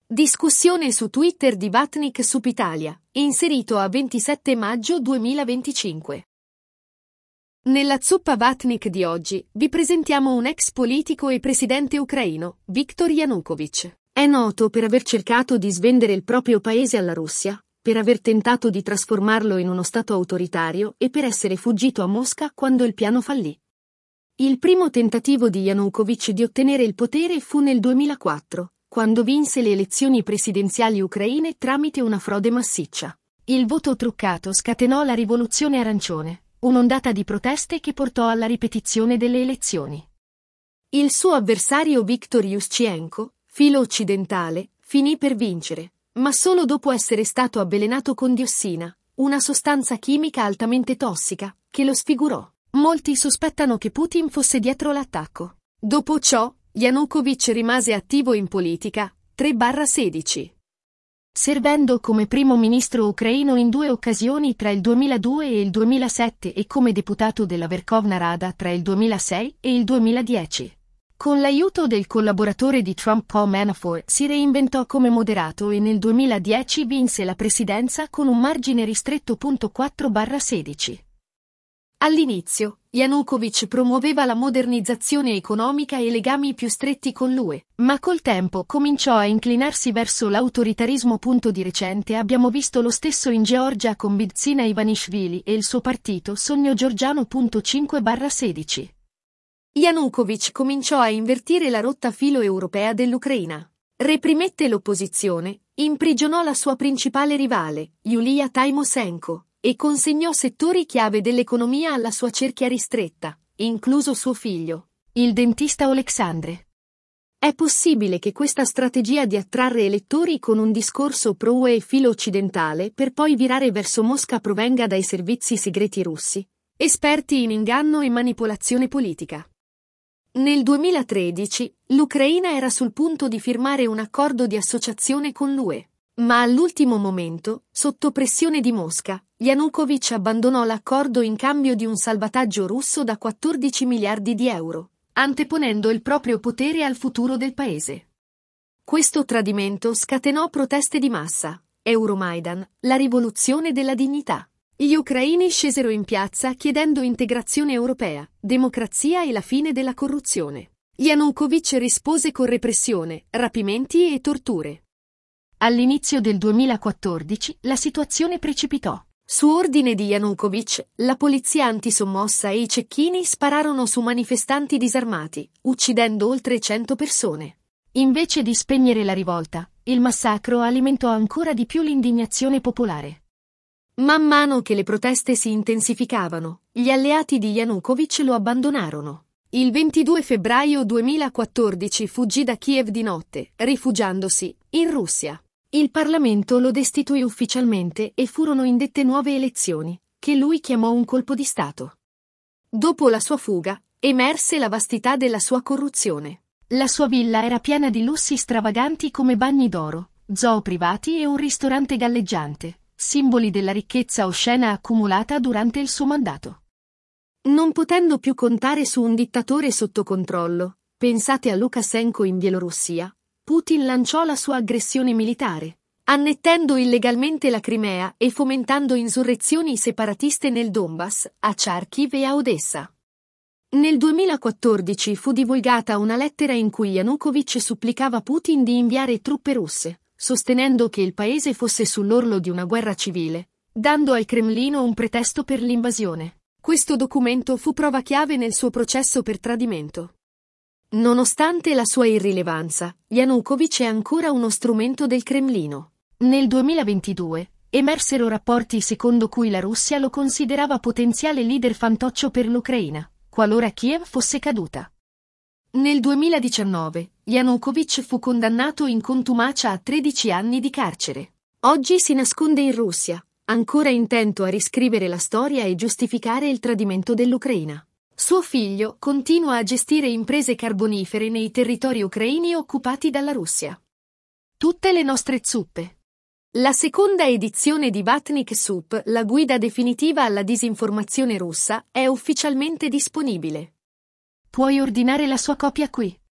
Discussione su Twitter di Vatnik Sup Italia, inserito a 27 maggio 2025. Nella zuppa Vatnik di oggi vi presentiamo un ex politico e presidente ucraino, Viktor Yanukovych. È noto per aver cercato di svendere il proprio paese alla Russia, per aver tentato di trasformarlo in uno stato autoritario e per essere fuggito a Mosca quando il piano fallì. Il primo tentativo di Yanukovych di ottenere il potere fu nel 2004, quando vinse le elezioni presidenziali ucraine tramite una frode massiccia. Il voto truccato scatenò la rivoluzione arancione, un'ondata di proteste che portò alla ripetizione delle elezioni. Il suo avversario Viktor Yushchenko, filo occidentale, finì per vincere, ma solo dopo essere stato avvelenato con diossina, una sostanza chimica altamente tossica, che lo sfigurò. Molti sospettano che Putin fosse dietro l'attacco. Dopo ciò, Yanukovych rimase attivo in politica, 3/16. Servendo come primo ministro ucraino in 2 occasioni tra il 2002 e il 2007 e come deputato della Verkhovna Rada tra il 2006 e il 2010. Con l'aiuto del collaboratore di Trump Paul Manafort si reinventò come moderato e nel 2010 vinse la presidenza con un margine ristretto. 4/16. All'inizio, Yanukovych promuoveva la modernizzazione economica e legami più stretti con l'UE, ma col tempo cominciò a inclinarsi verso l'autoritarismo. Di recente abbiamo visto lo stesso in Georgia con Bidzina Ivanishvili e il suo partito Sogno Georgiano. 5/16. Yanukovych cominciò a invertire la rotta filo-europea dell'Ucraina. Reprimette l'opposizione, imprigionò la sua principale rivale, Yulia Tymoshenko, e consegnò settori chiave dell'economia alla sua cerchia ristretta, incluso suo figlio, il dentista Oleksandr. È possibile che questa strategia di attrarre elettori con un discorso pro-UE e filo occidentale per poi virare verso Mosca provenga dai servizi segreti russi, esperti in inganno e manipolazione politica. Nel 2013, l'Ucraina era sul punto di firmare un accordo di associazione con l'UE. Ma all'ultimo momento, sotto pressione di Mosca, Yanukovych abbandonò l'accordo in cambio di un salvataggio russo da 14 miliardi di euro, anteponendo il proprio potere al futuro del paese. Questo tradimento scatenò proteste di massa, Euromaidan, la rivoluzione della dignità. Gli ucraini scesero in piazza chiedendo integrazione europea, democrazia e la fine della corruzione. Yanukovych rispose con repressione, rapimenti e torture. All'inizio del 2014 la situazione precipitò. Su ordine di Yanukovych, la polizia antisommossa e i cecchini spararono su manifestanti disarmati, uccidendo oltre 100 persone. Invece di spegnere la rivolta, il massacro alimentò ancora di più l'indignazione popolare. Man mano che le proteste si intensificavano, gli alleati di Yanukovych lo abbandonarono. Il 22 febbraio 2014 fuggì da Kiev di notte, rifugiandosi in Russia. Il Parlamento lo destituì ufficialmente e furono indette nuove elezioni, che lui chiamò un colpo di Stato. Dopo la sua fuga, emerse la vastità della sua corruzione. La sua villa era piena di lussi stravaganti come bagni d'oro, zoo privati e un ristorante galleggiante, simboli della ricchezza oscena accumulata durante il suo mandato. Non potendo più contare su un dittatore sotto controllo, pensate a Lukashenko in Bielorussia, Putin lanciò la sua aggressione militare, annettendo illegalmente la Crimea e fomentando insurrezioni separatiste nel Donbass, a Kharkiv e a Odessa. Nel 2014 fu divulgata una lettera in cui Yanukovych supplicava Putin di inviare truppe russe, sostenendo che il paese fosse sull'orlo di una guerra civile, dando al Cremlino un pretesto per l'invasione. Questo documento fu prova chiave nel suo processo per tradimento. Nonostante la sua irrilevanza, Yanukovych è ancora uno strumento del Cremlino. Nel 2022, emersero rapporti secondo cui la Russia lo considerava potenziale leader fantoccio per l'Ucraina, qualora Kiev fosse caduta. Nel 2019, Yanukovych fu condannato in contumacia a 13 anni di carcere. Oggi si nasconde in Russia, ancora intento a riscrivere la storia e giustificare il tradimento dell'Ucraina. Suo figlio continua a gestire imprese carbonifere nei territori ucraini occupati dalla Russia. Tutte le nostre zuppe. La seconda edizione di Vatnik Sup, la guida definitiva alla disinformazione russa, è ufficialmente disponibile. Puoi ordinare la sua copia qui.